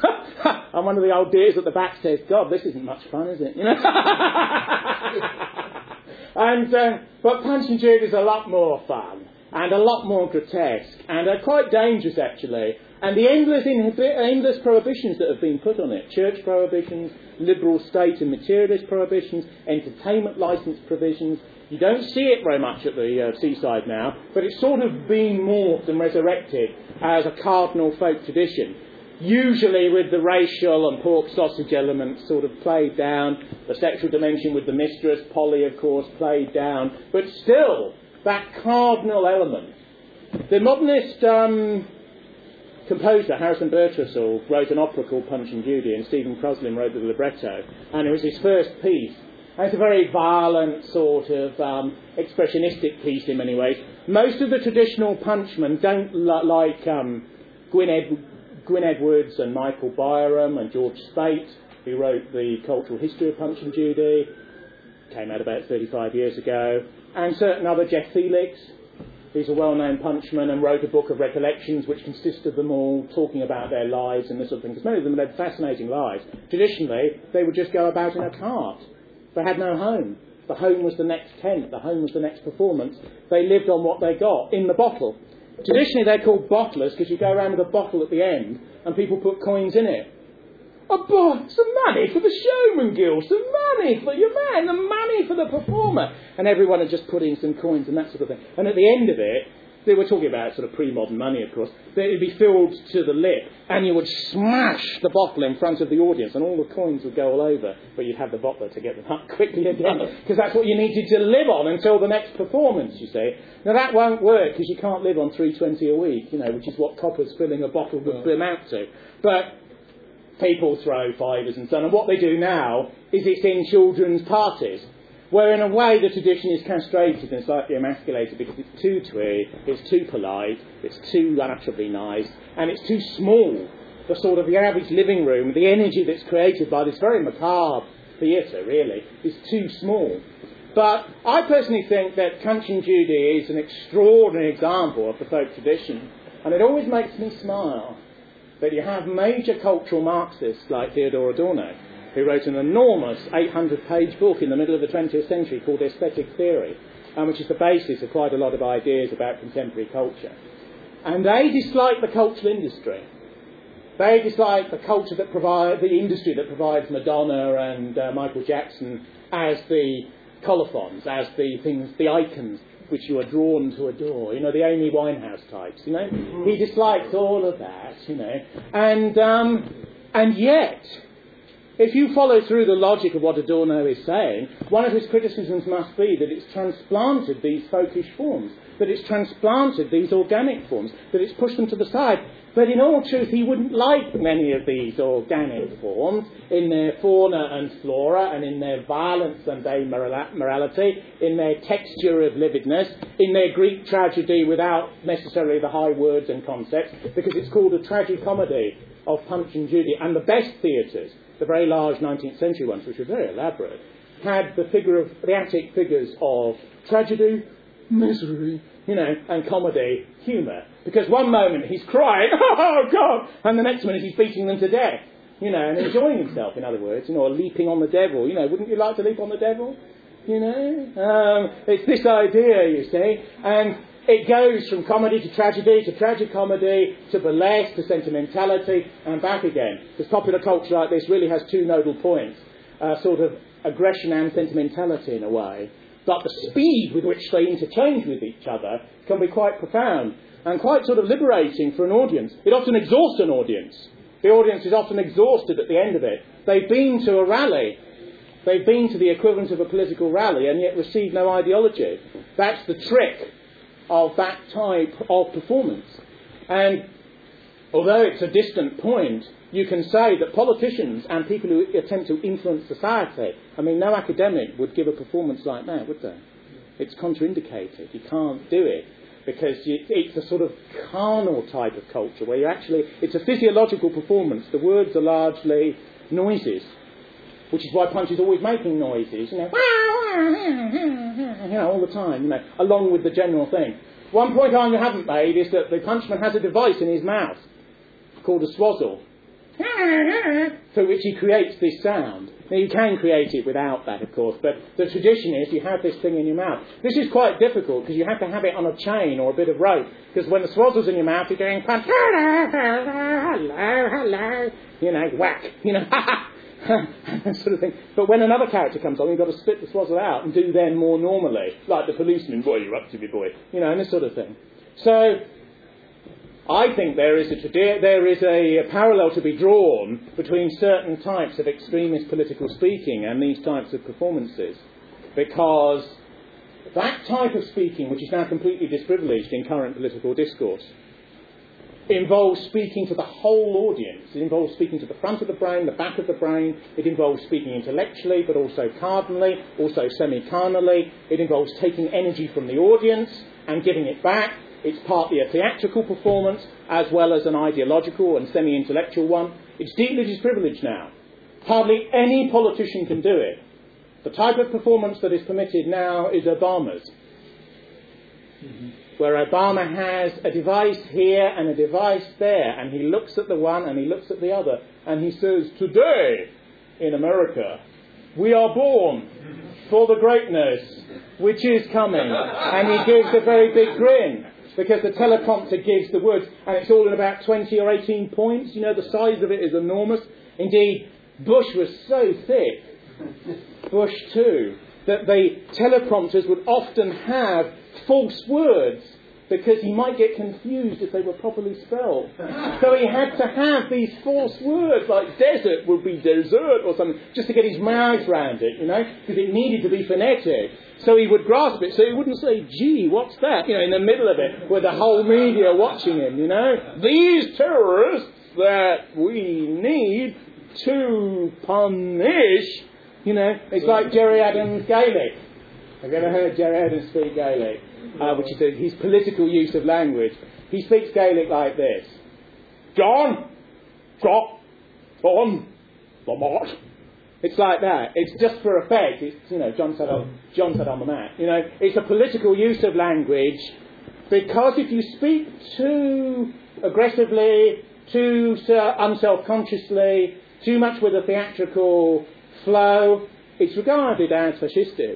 Speaker 1: And one of the old dears at the back says, God, this isn't much fun, is it? You know? and uh, But Punch and Judy is a lot more fun. and a lot more grotesque, and are quite dangerous actually. And the endless, inhibi- endless prohibitions that have been put on it, church prohibitions, liberal state and materialist prohibitions, entertainment licence provisions, you don't see it very much at the uh, seaside now, but it's sort of been morphed and resurrected as a cardinal folk tradition. Usually with the racial and pork sausage elements sort of played down, the sexual dimension with the mistress, Polly of course, played down, but still, that cardinal element. The modernist um, composer, Harrison Birtwistle, wrote an opera called Punch and Judy, and Stephen Crosland wrote the libretto, and it was his first piece. And it's a very violent sort of um, expressionistic piece in many ways. Most of the traditional punchmen don't li- like um, Gwyn, Ed- Gwyn Edwards and Michael Byram and George Speight, who wrote the cultural history of Punch and Judy, came out about thirty-five years ago, and certain other, Jeff Felix, who's a well-known punchman and wrote a book of recollections which consist of them all talking about their lives and this sort of thing, because many of them led fascinating lives. Traditionally, they would just go about in a cart. They had no home. The home was the next tent. The home was the next performance. They lived on what they got, in the bottle. Traditionally, they're called bottlers because you go around with a bottle at the end and people put coins in it. A bo- some money for the showman guild, some money for your man, the money for the performer. And everyone had just put in some coins and that sort of thing. And at the end of it, they were talking about sort of pre-modern money, of course, that it would be filled to the lip, and you would smash the bottle in front of the audience, and all the coins would go all over, but you'd have the bottler to get them up quickly again, because that's what you needed to live on until the next performance, you see. Now, that won't work, because you can't live on three twenty a week, you know, which is what coppers filling a bottle would amount to. But people throw fivers and so on, and what they do now is it's in children's parties, where in a way the tradition is castrated and slightly emasculated because it's too twee, it's too polite, it's too unutterably nice, and it's too small for sort of the average living room. The energy that's created by this very macabre theatre, really, is too small. But I personally think that Punch and Judy is an extraordinary example of the folk tradition, and it always makes me smile that you have major cultural Marxists like Theodor Adorno, who wrote an enormous eight hundred page book in the middle of the twentieth century called Aesthetic Theory, um, which is the basis of quite a lot of ideas about contemporary culture. And they dislike the cultural industry. They dislike the culture that provides, the industry that provides Madonna and uh, Michael Jackson as the colophons, as the things, the icons which you are drawn to adore. You know, the Amy Winehouse types, you know. He dislikes all of that, you know. And, um, and yet, if you follow through the logic of what Adorno is saying, one of his criticisms must be that it's transplanted these folkish forms, that it's transplanted these organic forms, that it's pushed them to the side. But in all truth, he wouldn't like many of these organic forms in their fauna and flora and in their violence and their morality, in their texture of lividness, in their Greek tragedy without necessarily the high words and concepts, because it's called a tragicomedy of Punch and Judy. And the best theatres, the very large nineteenth century ones, which were very elaborate, had the figure of the Attic figures of tragedy, misery, you know, and comedy, humour. Because one moment he's crying, oh God, and the next minute he's beating them to death, you know, and enjoying himself, in other words, you know, or leaping on the devil. You know, wouldn't you like to leap on the devil? You know, um, it's this idea, you see, and it goes from comedy to tragedy to tragicomedy to burlesque to sentimentality and back again. Because popular culture like this really has two nodal points, uh, sort of aggression and sentimentality in a way. But the speed with which they interchange with each other can be quite profound and quite sort of liberating for an audience. It often exhausts an audience. The audience is often exhausted at the end of it. They've been to a rally. They've been to the equivalent of a political rally and yet received no ideology. That's the trick of that type of performance. And although it's a distant point, you can say that politicians and people who attempt to influence society, I mean, no academic would give a performance like that, would they? It's contraindicated. You can't do it because you, it's a sort of carnal type of culture where you actually, it's a physiological performance. The words are largely noises, which is why Punch is always making noises, you know, you know, all the time, you know, along with the general thing. One point I haven't made is that the punchman has a device in his mouth called a swazzle. through which he creates this sound. Now, you can create it without that, of course, but the tradition is you have this thing in your mouth. This is quite difficult because you have to have it on a chain or a bit of rope, because when the swazzle's in your mouth, you're going, hello, hello, you know, whack, you know, that sort of thing. But when another character comes on, you've got to spit the swazzle out and do them more normally, like the policeman, boy, you're up to me, boy, you know, and this sort of thing. So I think there is a there is a parallel to be drawn between certain types of extremist political speaking and these types of performances, because that type of speaking, which is now completely disprivileged in current political discourse, involves speaking to the whole audience. It involves speaking to the front of the brain, the back of the brain. It involves speaking intellectually, but also cardinally, also semi-carnally. It involves taking energy from the audience and giving it back. It's partly a theatrical performance, as well as an ideological and semi-intellectual one. It's deeply disprivileged now. Hardly any politician can do it. The type of performance that is permitted now is Obama's, mm-hmm. where Obama has a device here and a device there, and he looks at the one and he looks at the other, and he says, today in America, we are born for the greatness which is coming. And he gives a very big grin, because the teleprompter gives the words, and it's all in about twenty or eighteen points. You know, the size of it is enormous. Indeed, Bush was so thick, Bush too, that the teleprompters would often have false words, because he might get confused if they were properly spelled. So he had to have these false words, like desert would be desert or something, just to get his mouth round it, you know, because it needed to be phonetic. So he would grasp it, so he wouldn't say, gee, what's that, you know, in the middle of it, with the whole media watching him, you know. These terrorists that we need to punish, you know, it's like Gerry Adams Gaelic. Have you ever heard Gerry Adams speak Gaelic? Uh, which is a, his political use of language. He speaks Gaelic like this. John, John, John, Lamont. It's like that. It's just for effect. It's, you know, John said on, John said on the mat. You know, it's a political use of language, because if you speak too aggressively, too uh, unself-consciously, too much with a theatrical flow, it's regarded as fascistic.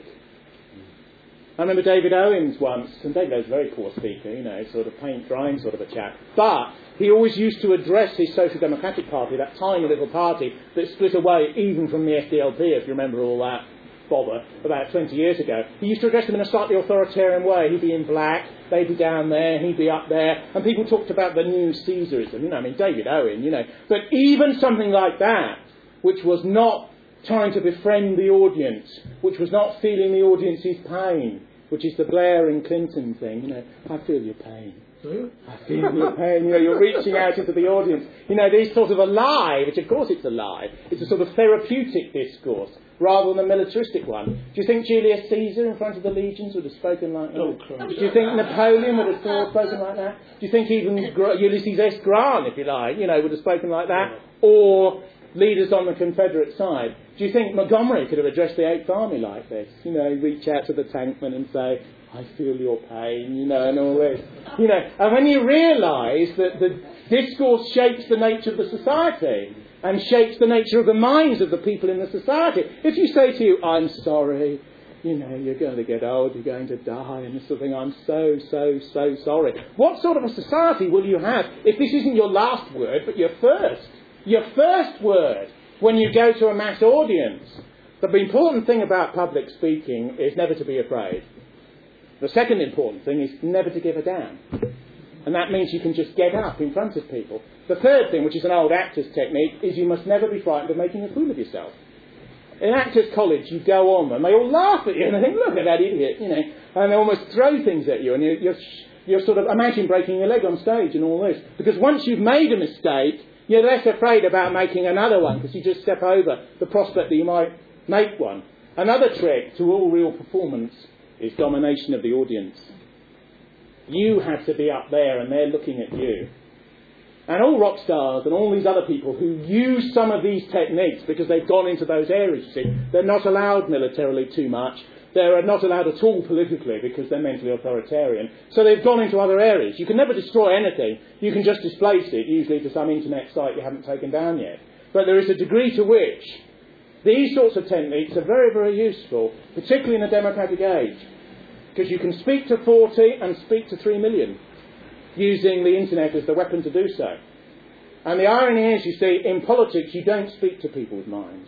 Speaker 1: I remember David Owens once, and David Owens is a very poor speaker, you know, sort of paint drying sort of a chap, but he always used to address his Social Democratic Party, that tiny little party that split away even from the S D L P, if you remember all that bother, about twenty years ago. He used to address them in a slightly authoritarian way. He'd be in black, they'd be down there, he'd be up there, and people talked about the new Caesarism, you know, I mean, David Owen, you know. But even something like that, which was not trying to befriend the audience, which was not feeling the audience's pain, which is the Blair and Clinton thing, you know, I feel your pain. I feel your pain, you know, you're reaching out into the audience. You know, these sort of a lie, which of course it's a lie, it's a sort of therapeutic discourse, rather than a militaristic one. Do you think Julius Caesar in front of the legions would have spoken like that? Oh, do you think Napoleon would have spoken like that? Do you think even Ulysses S. Grant, if you like, you know, would have spoken like that? Or leaders on the Confederate side? Do you think Montgomery could have addressed the Eighth Army like this? You know, reach out to the tankman and say, I feel your pain, you know, and all this. You know, and when you realise that the discourse shapes the nature of the society and shapes the nature of the minds of the people in the society. If you say to you, I'm sorry, you know, you're going to get old, you're going to die, and this sort of thing, I'm so, so, so sorry. What sort of a society will you have if this isn't your last word, but your first? Your first word when you go to a mass audience. The important thing about public speaking is never to be afraid. The second important thing is never to give a damn. And that means you can just get up in front of people. The third thing, which is an old actor's technique, is you must never be frightened of making a fool of yourself. In actors' college, you go on and they all laugh at you and they think, look at that idiot, you know, and they almost throw things at you and you, you're, you're sort of, imagine breaking your leg on stage and all this. Because once you've made a mistake, you're less afraid about making another one, because you just step over the prospect that you might make one. Another trick to all real performance is domination of the audience. You have to be up there and they're looking at you. And all rock stars and all these other people who use some of these techniques, because they've gone into those areas, you see, they're not allowed militarily too much, They're not allowed at all politically because they're mentally authoritarian. So they've gone into other areas. You can never destroy anything. You can just displace it, usually to some internet site you haven't taken down yet. But there is a degree to which these sorts of techniques are very, very useful, particularly in a democratic age, because you can speak to forty and speak to three million using the internet as the weapon to do so. And the irony is, you see, in politics you don't speak to people's minds.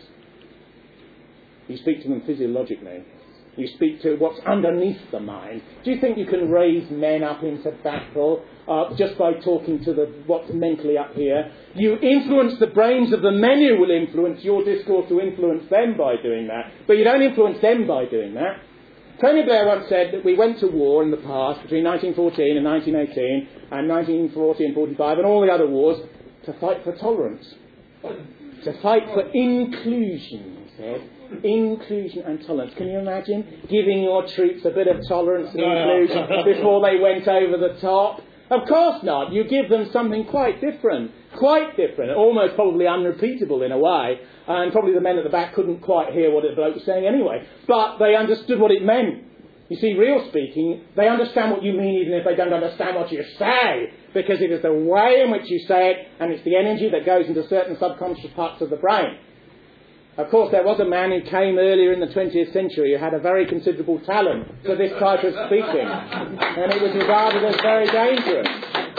Speaker 1: You speak to them physiologically. You speak to what's underneath the mind. Do you think you can raise men up into battle uh, just by talking to the what's mentally up here? You influence the brains of the men who will influence your discourse to influence them by doing that. But you don't influence them by doing that. Tony Blair once said that we went to war in the past between nineteen fourteen and nineteen eighteen and nineteen forty and forty-five and all the other wars to fight for tolerance. To fight for inclusion, he said. Inclusion and tolerance. Can you imagine giving your troops a bit of tolerance and inclusion before they went over the top? Of course not. You give them something quite different. Quite different. Almost probably unrepeatable in a way. And probably the men at the back couldn't quite hear what the bloke was saying anyway. But they understood what it meant. You see, real speaking, they understand what you mean even if they don't understand what you say. Because it is the way in which you say it, and it's the energy that goes into certain subconscious parts of the brain. Of course, there was a man who came earlier in the twentieth century who had a very considerable talent for this type of speaking. And it was regarded as very dangerous.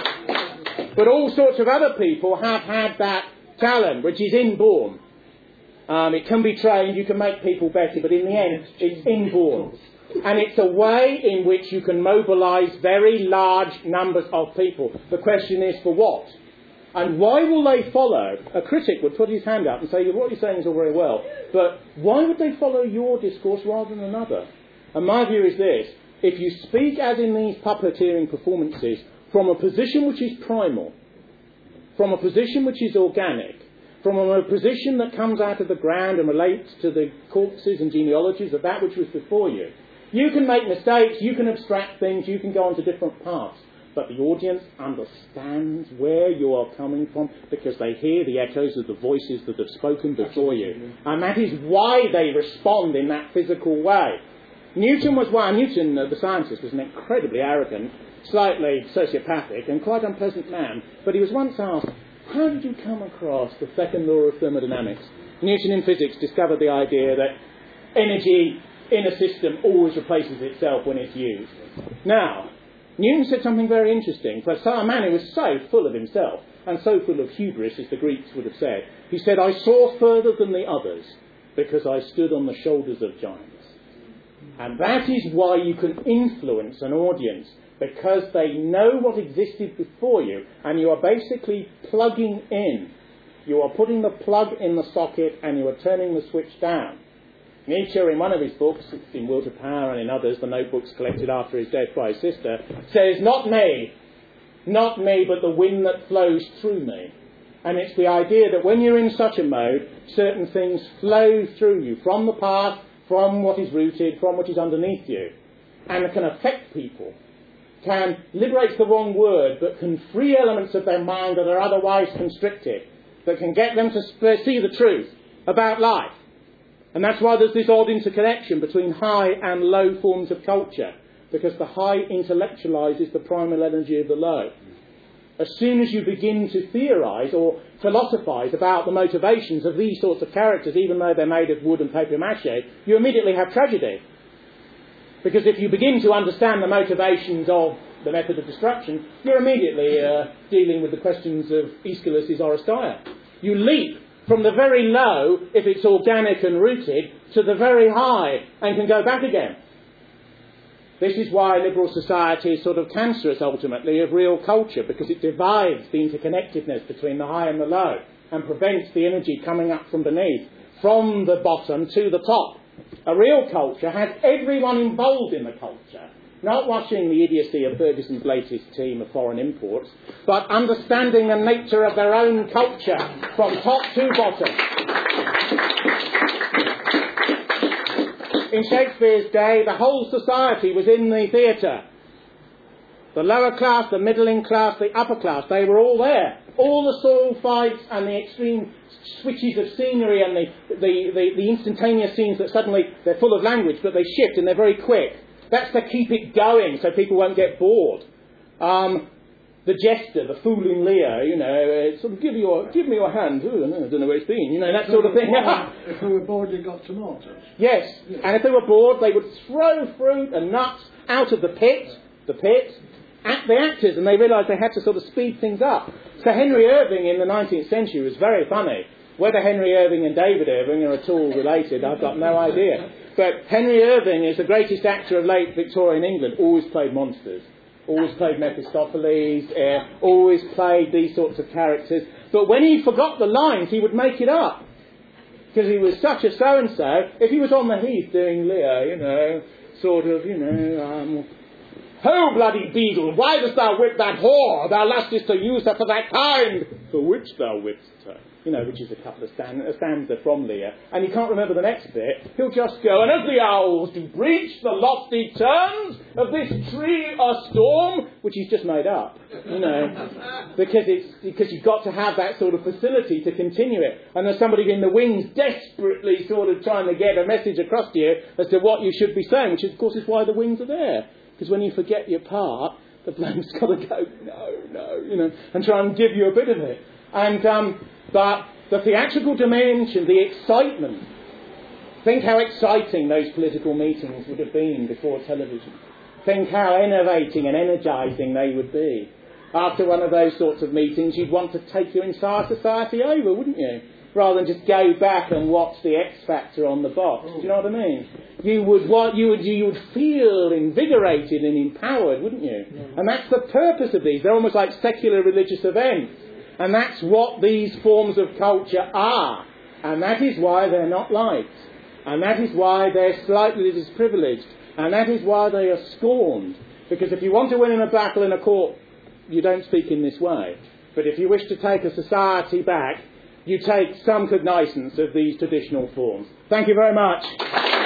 Speaker 1: But all sorts of other people have had that talent, which is inborn. Um, it can be trained, you can make people better, but in the end, it's inborn. And it's a way in which you can mobilise very large numbers of people. The question is, for what? And why will they follow? A critic would put his hand up and say, what you're saying is all very well, but why would they follow your discourse rather than another? And my view is this: if you speak, as in these puppeteering performances, from a position which is primal, from a position which is organic, from a position that comes out of the ground and relates to the corpses and genealogies of that which was before you, you can make mistakes, you can abstract things, you can go onto different paths. But the audience understands where you are coming from because they hear the echoes of the voices that have spoken before you. And that is why they respond in that physical way. Newton was one. Newton, uh, the scientist, was an incredibly arrogant, slightly sociopathic and quite unpleasant man. But he was once asked, how did you come across the second law of thermodynamics? Newton in physics discovered the idea that energy in a system always replaces itself when it's used. Now, Newton said something very interesting. For a man who was so full of himself and so full of hubris, as the Greeks would have said, he said, I saw further than the others because I stood on the shoulders of giants. And that is why you can influence an audience, because they know what existed before you and you are basically plugging in. You are putting the plug in the socket and you are turning the switch down. Nietzsche, in one of his books, in Will to Power and in others, the notebooks collected after his death by his sister, says, not me, not me, but the wind that flows through me. And it's the idea that when you're in such a mode, certain things flow through you, from the past, from what is rooted, from what is underneath you, and can affect people, can liberate the wrong word, but can free elements of their mind that are otherwise constricted, that can get them to see the truth about life. And that's why there's this odd interconnection between high and low forms of culture, because the high intellectualises the primal energy of the low. As soon as you begin to theorise or philosophise about the motivations of these sorts of characters, even though they're made of wood and papier-mâché, you immediately have tragedy. Because if you begin to understand the motivations of the method of destruction, you're immediately uh, dealing with the questions of Aeschylus's Oresteia. You leap from the very low, if it's organic and rooted, to the very high, and can go back again. This is why liberal society is sort of cancerous, ultimately, of real culture, because it divides the interconnectedness between the high and the low, and prevents the energy coming up from beneath, from the bottom to the top. A real culture has everyone involved in the culture, not watching the idiocy of Ferguson's latest team of foreign imports, but understanding the nature of their own culture from top to bottom. In Shakespeare's day, the whole society was in the theatre. The lower class, the middling class, the upper class, they were all there. All the sword fights and the extreme switches of scenery and the, the, the, the instantaneous scenes that suddenly, they're full of language, but they shift and they're very quick. That's to keep it going so people won't get bored. Um, the jester, the fooling Leo, you know, uh, sort of give, your, give me your hand. Ooh, I don't know where it's been, you know, that sort of thing.
Speaker 2: If they were bored, they got tomatoes.
Speaker 1: Yes, yes, and if they were bored, they would throw fruit and nuts out of the pit, the pit, at the actors, and they realised they had to sort of speed things up. So Henry Irving in the nineteenth century was very funny. Whether Henry Irving and David Irving are at all related, I've got no idea. But Henry Irving is the greatest actor of late Victorian England, always played monsters. Always played Mephistopheles, uh, always played these sorts of characters. But when he forgot the lines, he would make it up. Because he was such a so-and-so. If he was on the heath doing Lear, you know, sort of, you know, um, ho, bloody beadle, why dost thou whip that whore? Thou lastest to use her for that kind. For which thou whipp'st her. You know, which is a couple of stand- a stanza from Lear. And you can't remember the next bit. He'll just go, and as the owls do breach the lofty turns of this tree a storm, which he's just made up, you know, because it's because you've got to have that sort of facility to continue it. And there's somebody in the wings desperately sort of trying to get a message across to you as to what you should be saying, which of course is why the wings are there. Because when you forget your part, the bloke's got to go, no, no, you know, and try and give you a bit of it. And, um, but the theatrical dimension, the excitement, think how exciting those political meetings would have been before television. Think how innovating and energising they would be. After one of those sorts of meetings, you'd want to take your entire society over, wouldn't you? Rather than just go back and watch the X Factor on the box. Do you know what I mean? You would what you would you would feel invigorated and empowered, wouldn't you? Yeah. And that's the purpose of these. They're almost like secular religious events. And that's what these forms of culture are. And that is why they're not liked. And that is why they're slightly disprivileged. And that is why they are scorned. Because if you want to win in a battle in a court, you don't speak in this way. But if you wish to take a society back, you take some cognizance of these traditional forms. Thank you very much.